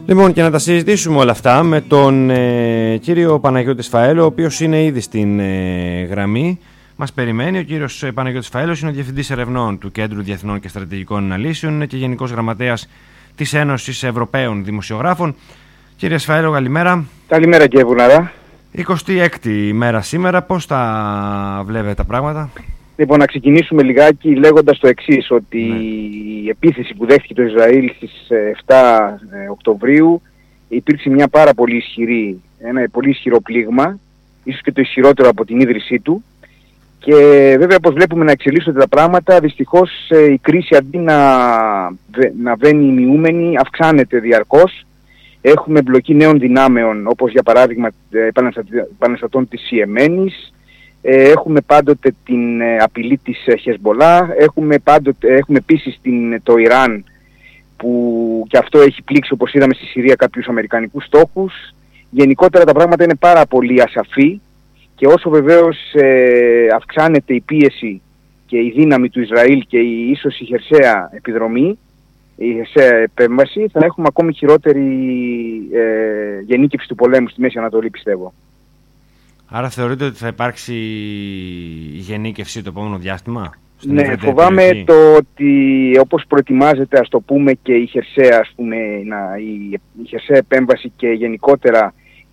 Λοιπόν, και να τα συζητήσουμε όλα αυτά με τον κύριο Παναγιώτη Σφαέλο, ο οποίος είναι ήδη στην γραμμή. Μας περιμένει. Ο κύριος Παναγιώτης Σφαέλος είναι ο Διευθυντής Ερευνών του Κέντρου Διεθνών και Στρατηγικών Αναλύσεων, είναι και Γενικός Γραμματέας της Ένωσης Ευρωπαίων Δημοσιογράφων. Κύριε Σφαέλο, καλημέρα. Καλημέρα, κύριε Βουναρά. 26η μέρα σήμερα. Πώς τα βλέπετε τα πράγματα? Λοιπόν, να ξεκινήσουμε λιγάκι λέγοντας το εξής, ότι η επίθεση που δέχτηκε το Ισραήλ στις 7 Οκτωβρίου υπήρξε μια πάρα πολύ ισχυρή, ένα πολύ ισχυρό πλήγμα, ίσως και το ισχυρότερο από την ίδρυσή του. Και βέβαια, όπως βλέπουμε να εξελίσσονται τα πράγματα, δυστυχώς η κρίση αντί να βαίνει μειούμενη, αυξάνεται διαρκώς. Έχουμε εμπλοκή νέων δυνάμεων, όπως για παράδειγμα επαναστατών της Ιεμένης. Έχουμε πάντοτε την απειλή της Χεσμολάχ. Έχουμε επίσης το Ιράν, που και αυτό έχει πλήξει, όπως είδαμε στη Συρία, κάποιους αμερικανικούς στόχους. Γενικότερα τα πράγματα είναι πάρα πολύ ασαφή. Και όσο βεβαίως αυξάνεται η πίεση και η δύναμη του Ισραήλ και ίσως η χερσαία επιδρομή, η χερσαία επέμβαση, θα έχουμε ακόμη χειρότερη γενίκευση του πολέμου στη Μέση Ανατολή, πιστεύω. Άρα θεωρείτε ότι θα υπάρξει γενίκευση το επόμενο διάστημα? Ναι, φοβάμαι το ότι όπως προετοιμάζεται, ας το πούμε, και η χερσαία, η χερσαία επέμβαση και γενικότερα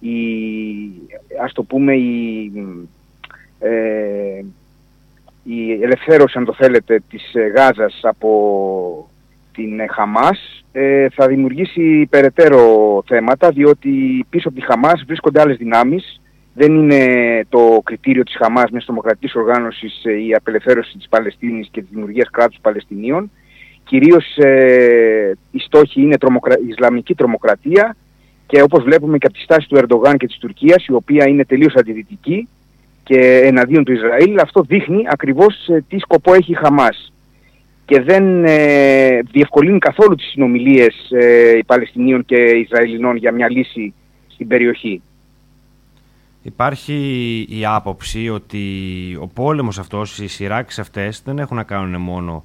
η ελευθέρωση, αν το θέλετε, της Γάζας από την Χαμάς, θα δημιουργήσει περαιτέρω θέματα, διότι πίσω από τη Χαμάς βρίσκονται άλλες δυνάμεις. Δεν είναι το κριτήριο της Χαμάς, μιας τρομοκρατικής οργάνωσης, η απελευθέρωση της Παλαιστίνης και της δημιουργίας κράτους Παλαιστινίων. Κυρίως οι στόχοι είναι η Ισλαμική τρομοκρατία, και όπως βλέπουμε και από τη στάση του Ερντογάν και της Τουρκίας, η οποία είναι τελείως αντιδυτική και εναντίον του Ισραήλ, αυτό δείχνει ακριβώς τι σκοπό έχει η Χαμάς. Και δεν διευκολύνει καθόλου τις συνομιλίες οι Παλαιστινίων και Ισραηλινών για μια λύση στην περιοχή. Υπάρχει η άποψη ότι ο πόλεμος αυτός, οι σειράξεις αυτές δεν έχουν να κάνουν μόνο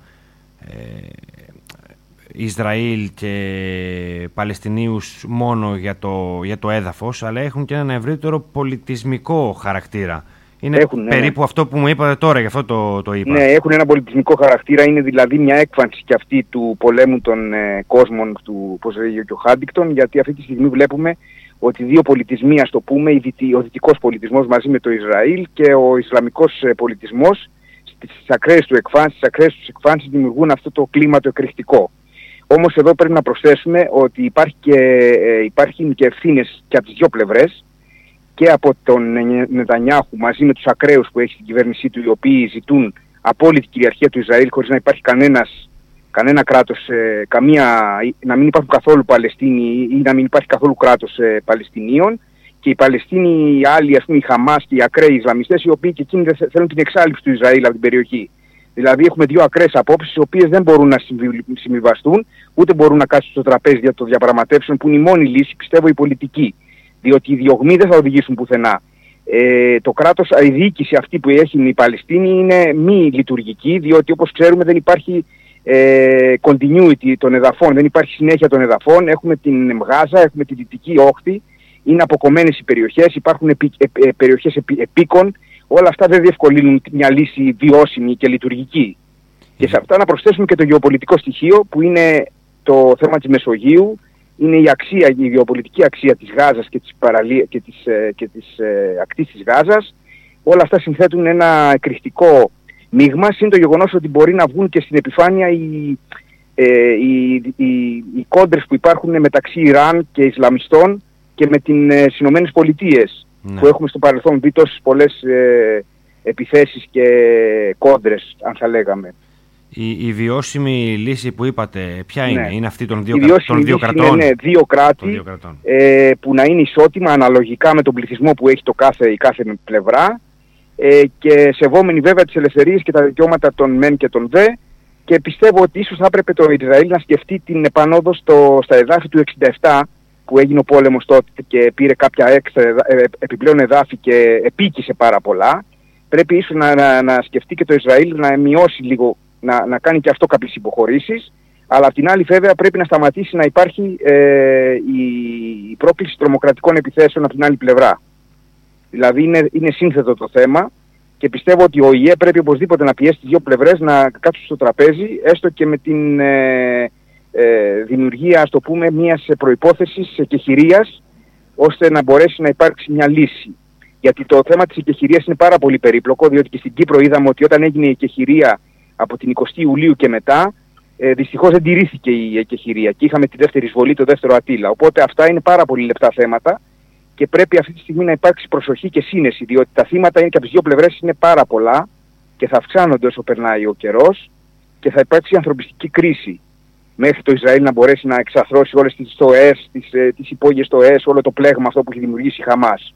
Ισραήλ και Παλαιστινίους μόνο για το έδαφος, αλλά έχουν και έναν ευρύτερο πολιτισμικό χαρακτήρα. Είναι περίπου αυτό που μου είπατε τώρα, γι' αυτό το είπα. Ναι, έχουν ένα πολιτισμικό χαρακτήρα, είναι δηλαδή μια έκφανση και αυτή του πολέμου των κόσμων του, όπως λέγει και ο Χάντιγκτον, γιατί αυτή τη στιγμή βλέπουμε ότι δύο πολιτισμοί, ας το πούμε, ο δυτικός πολιτισμός μαζί με το Ισραήλ και ο Ισλαμικός πολιτισμός, στις ακραίες τους εκφάνσεις δημιουργούν αυτό το κλίμα το εκρηκτικό. Όμως εδώ πρέπει να προσθέσουμε ότι υπάρχουν και ευθύνες και από τις δύο πλευρές, και από τον Νετανιάχου μαζί με τους ακραίους που έχει στην κυβέρνησή του, οι οποίοι ζητούν απόλυτη κυριαρχία του Ισραήλ χωρίς να υπάρχει κανένα κράτος, να μην υπάρχουν καθόλου Παλαιστίνοι ή να μην υπάρχει καθόλου κράτος Παλαιστινίων, και οι Παλαιστίνοι, οι άλλοι, ας πούμε, οι Χαμάς και οι ακραίοι Ισλαμιστές, οι οποίοι και εκείνοι θέλουν την εξάλληψη του Ισραήλ από την περιοχή. Δηλαδή έχουμε δύο ακραίες απόψεις, οι οποίες δεν μπορούν να συμβιβαστούν, ούτε μπορούν να κάτσουν στο τραπέζι για το διαπραγματεύσεων, που είναι η μόνη λύση, πιστεύω, η πολιτική. Διότι οι διωγμοί δεν θα οδηγήσουν πουθενά. Το κράτος, η διοίκηση αυτή που έχει η Παλαιστίνη είναι μη λειτουργική, διότι όπως ξέρουμε δεν υπάρχει continuity των εδαφών, δεν υπάρχει συνέχεια των εδαφών. Έχουμε την Γάζα, έχουμε τη Δυτική Όχθη, είναι αποκομμένες οι περιοχές, υπάρχουν περιοχές επίκων. Όλα αυτά δεν διευκολύνουν μια λύση βιώσιμη και λειτουργική. Και σε αυτά να προσθέσουμε και το γεωπολιτικό στοιχείο, που είναι το θέμα της Μεσογείου, είναι η γεωπολιτική αξία της Γάζας και της ακτής της Γάζας. Όλα αυτά συνθέτουν ένα εκρηκτικό μείγμα, συν το γεγονός ότι μπορεί να βγουν και στην επιφάνεια οι κόντρες που υπάρχουν μεταξύ Ιράν και Ισλαμιστών και με τις Ηνωμένες Πολιτείες, που έχουμε στο παρελθόν δει τόσες πολλές επιθέσεις και κόντρες, αν θα λέγαμε. Η βιώσιμη λύση που είπατε, ποια είναι? Είναι αυτή των δύο κρατών? Είναι δύο κράτη που να είναι ισότιμα αναλογικά με τον πληθυσμό που έχει η κάθε πλευρά, και σεβόμενοι βέβαια τις ελευθερίες και τα δικαιώματα των μεν και των δε. Και πιστεύω ότι ίσως θα έπρεπε το Ισραήλ να σκεφτεί την επανόδο στα εδάφη του 1967, που έγινε ο πόλεμος τότε και πήρε κάποια επιπλέον εδάφη και επίκησε πάρα πολλά. Πρέπει ίσως να σκεφτεί και το Ισραήλ να μειώσει λίγο, να κάνει και αυτό κάποιες υποχωρήσεις, αλλά απ' την άλλη βέβαια πρέπει να σταματήσει να υπάρχει η πρόκληση τρομοκρατικών επιθέσεων από την άλλη πλευρά. Δηλαδή είναι σύνθετο το θέμα και πιστεύω ότι ο ΙΕ πρέπει οπωσδήποτε να πιέσει τις δύο πλευρές να κάτσουν στο τραπέζι, έστω και με την δημιουργία, ας το πούμε, μιας προϋπόθεσης εκεχηρίας, ώστε να μπορέσει να υπάρξει μια λύση. Γιατί το θέμα της εκεχηρίας είναι πάρα πολύ περίπλοκο, διότι και στην Κύπρο είδαμε ότι όταν έγινε η εκεχηρία από την 20η Ιουλίου και μετά, δυστυχώς δεν τηρήθηκε η εκεχηρία και είχαμε τη δεύτερη εισβολή, το δεύτερο Αττήλα. Οπότε αυτά είναι πάρα πολύ λεπτά θέματα και πρέπει αυτή τη στιγμή να υπάρξει προσοχή και σύνεση, διότι τα θύματα είναι και από τις δύο πλευρές είναι πάρα πολλά και θα αυξάνονται όσο περνάει ο καιρός και θα υπάρξει ανθρωπιστική κρίση μέχρι το Ισραήλ να μπορέσει να εξαθρώσει όλες τις στοές, τις υπόγειες στοές, όλο το πλέγμα αυτό που έχει δημιουργήσει η Χαμάς.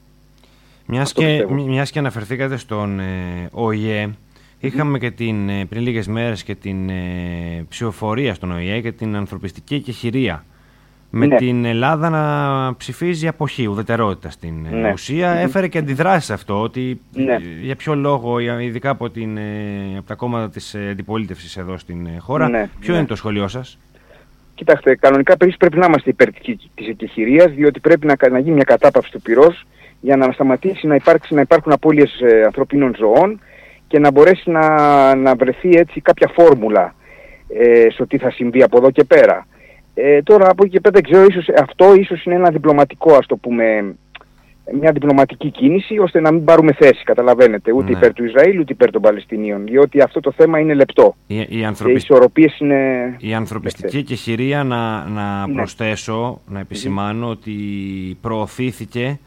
Μιας και αναφερθήκατε στον ΟΗΕ, είχαμε και πριν λίγες μέρες και την ψηφοφορία στον ΟΗΕ και την ανθρωπιστική εκεχηρία. Με την Ελλάδα να ψηφίζει αποχή, ουδετερότητα στην ουσία. Έφερε και αντιδράσεις αυτό, ότι για ποιο λόγο, ειδικά από τα κόμματα της αντιπολίτευσης εδώ στην χώρα, ποιο είναι το σχολείο σας? Κοιτάξτε, κανονικά πρέπει να είμαστε υπέρ της εκεχηρίας, διότι πρέπει να γίνει μια κατάπαυση του πυρός για να σταματήσει να υπάρχουν απώλειες ανθρωπίνων ζωών και να μπορέσει να βρεθεί έτσι κάποια φόρμουλα στο τι θα συμβεί από εδώ και πέρα. Τώρα από εκεί και πέρα δεν ξέρω, αυτό ίσως είναι ένα διπλωματικό, ας το πούμε, μια διπλωματική κίνηση, ώστε να μην πάρουμε θέση, καταλαβαίνετε, ούτε υπέρ του Ισραήλ ούτε υπέρ των Παλαιστινίων, διότι αυτό το θέμα είναι λεπτό. Και οι ισορροπίες είναι... Η ανθρωπιστική εκεχηρία, να προσθέσω, να επισημάνω ότι προωθήθηκε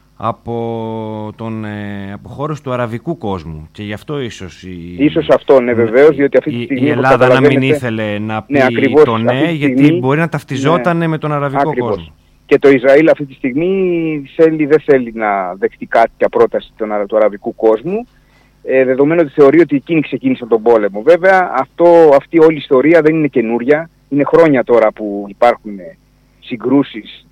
από χώρους του αραβικού κόσμου και γι' αυτό ίσως αυτό, βεβαίως, διότι αυτή τη στιγμή η Ελλάδα να μην ήθελε να πει το ναι, γιατί μπορεί να ταυτιζόταν με τον αραβικό κόσμο. Και το Ισραήλ αυτή τη στιγμή δεν θέλει να δεχτεί κάποια πρόταση του αραβικού κόσμου, δεδομένου ότι θεωρεί ότι εκείνοι ξεκίνησαν τον πόλεμο. Βέβαια, αυτή όλη η ιστορία δεν είναι καινούρια. Είναι χρόνια τώρα που υπάρχουν συγκρούσεις,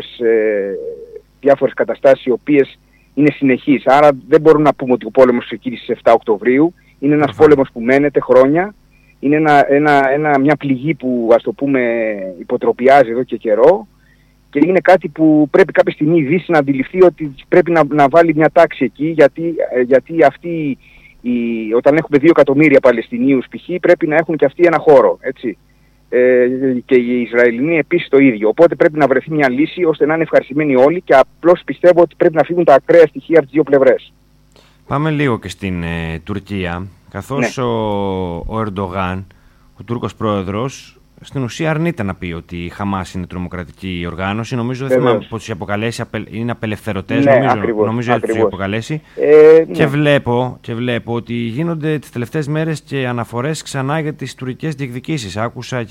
διάφορες καταστάσεις οι οποίες είναι συνεχείς. Άρα δεν μπορούμε να πούμε ότι ο πόλεμος ξεκίνησε στις 7 Οκτωβρίου. Είναι ένας πόλεμος που μένεται χρόνια. Είναι μια πληγή που, ας το πούμε, υποτροπιάζει εδώ και καιρό. Και είναι κάτι που πρέπει κάποια στιγμή η Δύση να αντιληφθεί ότι πρέπει να βάλει μια τάξη εκεί, γιατί όταν έχουμε 2 εκατομμύρια Παλαιστινίους π.χ. πρέπει να έχουν και αυτοί ένα χώρο, έτσι. Και οι Ισραηλινοί επίσης το ίδιο. Οπότε πρέπει να βρεθεί μια λύση ώστε να είναι ευχαριστημένοι όλοι και απλώς πιστεύω ότι πρέπει να φύγουν τα ακραία στοιχεία από τις δύο πλευρές. Πάμε λίγο και στην Τουρκία, καθώς ο Ερντογάν, ο Τούρκος πρόεδρος, στην ουσία αρνείται να πει ότι η Χαμάς είναι τρομοκρατική οργάνωση. Νομίζω δεν θυμάμαι πώς τους αποκαλέσει, είναι απελευθερωτές, νομίζω ότι τους αποκαλέσει. Και βλέπω ότι γίνονται τις τελευταίες μέρες και αναφορές ξανά για τις τουρκικές διεκδικήσεις. Άκουσα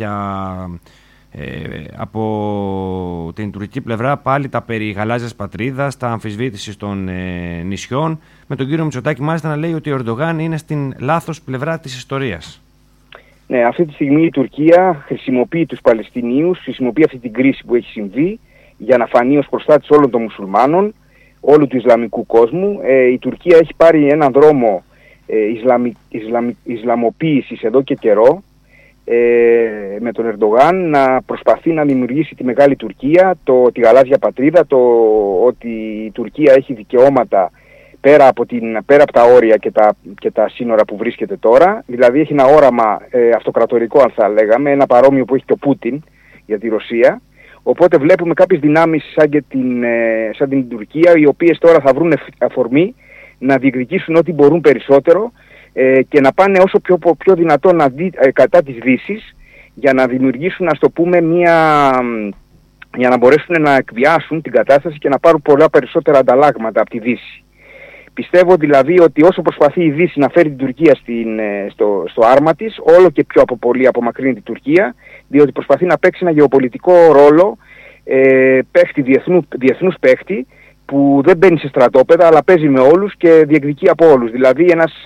από την τουρκική πλευρά πάλι τα περί γαλάζιας πατρίδας, τα αμφισβήτησης των νησιών, με τον κύριο Μητσοτάκη μάλιστα να λέει ότι ο Ερντογάν είναι στην λάθος πλευρά της ιστορίας. Ναι, αυτή τη στιγμή η Τουρκία χρησιμοποιεί τους Παλαιστινίους, χρησιμοποιεί αυτή την κρίση που έχει συμβεί για να φανεί ως προστάτης όλων των μουσουλμάνων, όλου του Ισλαμικού κόσμου. Η Τουρκία έχει πάρει έναν δρόμο Ισλαμοποίησης εδώ και καιρό, με τον Ερντογάν να προσπαθεί να δημιουργήσει τη Μεγάλη Τουρκία, τη γαλάζια πατρίδα, ότι η Τουρκία έχει δικαιώματα πέρα από τα όρια και τα σύνορα που βρίσκεται τώρα. Δηλαδή έχει ένα όραμα αυτοκρατορικό, αν θα λέγαμε, ένα παρόμοιο που έχει και ο Πούτιν για τη Ρωσία. Οπότε βλέπουμε κάποιες δυνάμεις σαν την Τουρκία, οι οποίες τώρα θα βρουν αφορμή να διεκδικήσουν ό,τι μπορούν περισσότερο και να πάνε όσο πιο δυνατόν κατά της Δύσης, για να δημιουργήσουν, ας το πούμε, για να μπορέσουν να εκβιάσουν την κατάσταση και να πάρουν πολλά περισσότερα ανταλλάγματα από τη Δύση. Πιστεύω δηλαδή ότι όσο προσπαθεί η Δύση να φέρει την Τουρκία στο άρμα της, όλο και πιο πολύ απομακρύνει την Τουρκία, διότι προσπαθεί να παίξει ένα γεωπολιτικό ρόλο διεθνούς παίχτη, που δεν μπαίνει σε στρατόπεδα, αλλά παίζει με όλους και διεκδικεί από όλους. Δηλαδή ένας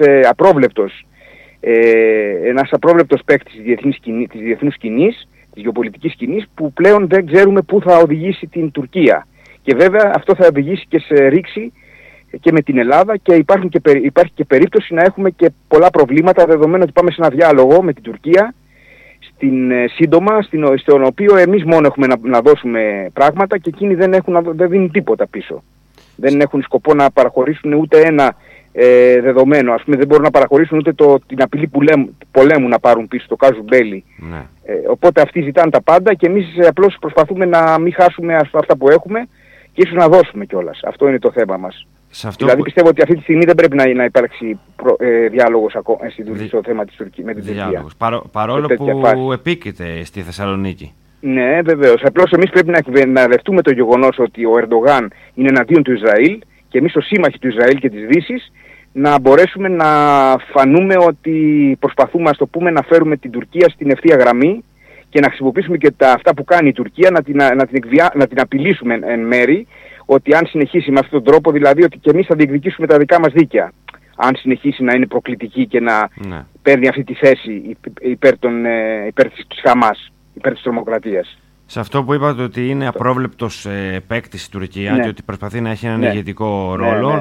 απρόβλεπτος παίκτης της διεθνούς σκηνής, της γεωπολιτικής σκηνής, που πλέον δεν ξέρουμε πού θα οδηγήσει την Τουρκία. Και βέβαια αυτό θα οδηγήσει και σε ρήξη και με την Ελλάδα, και υπάρχει και περίπτωση να έχουμε και πολλά προβλήματα, δεδομένου ότι πάμε σε ένα διάλογο με την Τουρκία σύντομα, στον οποίο εμείς μόνο έχουμε να δώσουμε πράγματα και εκείνοι δεν δίνουν τίποτα πίσω. Δεν έχουν σκοπό να παραχωρήσουν ούτε ένα δεδομένο. Ας πούμε, δεν μπορούν να παραχωρήσουν ούτε την απειλή πολέμου να πάρουν πίσω, το κάζου μπέλι. Ναι. Οπότε αυτοί ζητάνε τα πάντα και εμείς απλώς προσπαθούμε να μην χάσουμε αυτά που έχουμε και ίσως να δώσουμε κιόλας. Αυτό είναι το θέμα μας. Δηλαδή πιστεύω ότι αυτή τη στιγμή δεν πρέπει να υπάρξει διάλογος στο θέμα της Τουρκίας με την Τουρκία. Παρόλο που επίκειται στη Θεσσαλονίκη. Ναι, βεβαίως. Απλώς εμείς πρέπει να δεχτούμε το γεγονός ότι ο Ερντογάν είναι εναντίον του Ισραήλ και εμείς ως σύμμαχοι του Ισραήλ και της Δύσης να μπορέσουμε να φανούμε ότι προσπαθούμε, ας το πούμε, να φέρουμε την Τουρκία στην ευθεία γραμμή και να χρησιμοποιήσουμε και αυτά που κάνει η Τουρκία να την απειλήσουμε εν μέρη, ότι αν συνεχίσει με αυτόν τον τρόπο, δηλαδή ότι και εμείς θα διεκδικήσουμε τα δικά μας δίκαια. Αν συνεχίσει να είναι προκλητική και να παίρνει αυτή τη θέση υπέρ της Χαμάς, υπέρ της τρομοκρατίας. Σε αυτό που είπατε ότι είναι απρόβλεπτος παίκτης η Τουρκία και ότι προσπαθεί να έχει έναν ηγετικό ρόλο,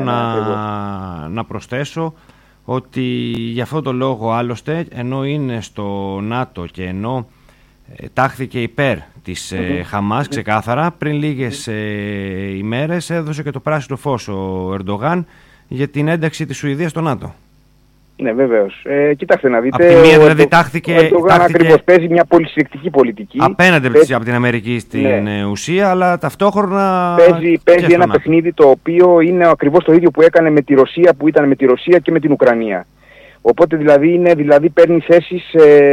να προσθέσω ότι γι' αυτό το λόγο άλλωστε, ενώ είναι στο ΝΑΤΟ και ενώ τάχθηκε υπέρ της Χαμάς ξεκάθαρα, πριν λίγες ημέρες έδωσε και το πράσινο φως ο Ερντογάν για την ένταξη της Σουηδίας στο ΝΑΤΟ. Ναι, βεβαίως. Κοιτάξτε να δείτε. Από τη μία δηλαδή τάχθηκε. Ο Ερντογάν ακριβώς παίζει μια πολυσυλλεκτική πολιτική. Απέναντι από την Αμερική στην ουσία, αλλά ταυτόχρονα. Παίζει ένα παιχνίδι το οποίο είναι ακριβώς το ίδιο που έκανε με τη Ρωσία, που ήταν με τη Ρωσία και με την Ουκρανία. Οπότε δηλαδή παίρνει θέσεις,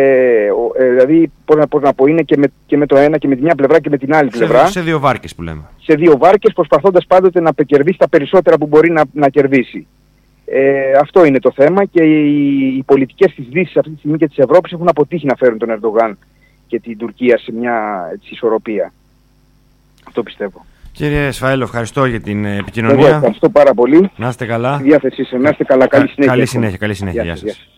δηλαδή πώς να πω, είναι και με το ένα και με τη μια πλευρά και με την άλλη πλευρά. Σε δύο βάρκες που λέμε. Σε δύο βάρκες, προσπαθώντας πάντοτε να κερδίσει τα περισσότερα που μπορεί να κερδίσει. Αυτό είναι το θέμα και οι πολιτικές της Δύσης αυτή τη στιγμή και της Ευρώπης έχουν αποτύχει να φέρουν τον Ερντογάν και την Τουρκία σε μια ισορροπία. Αυτό πιστεύω. Κύριε Σφαέλο, ευχαριστώ για την επικοινωνία. Ευχαριστώ πάρα πολύ. Να είστε καλά. Στη διάθεσή σας. Να είστε καλά. Καλή συνέχεια. Καλή συνέχεια. Γεια σας.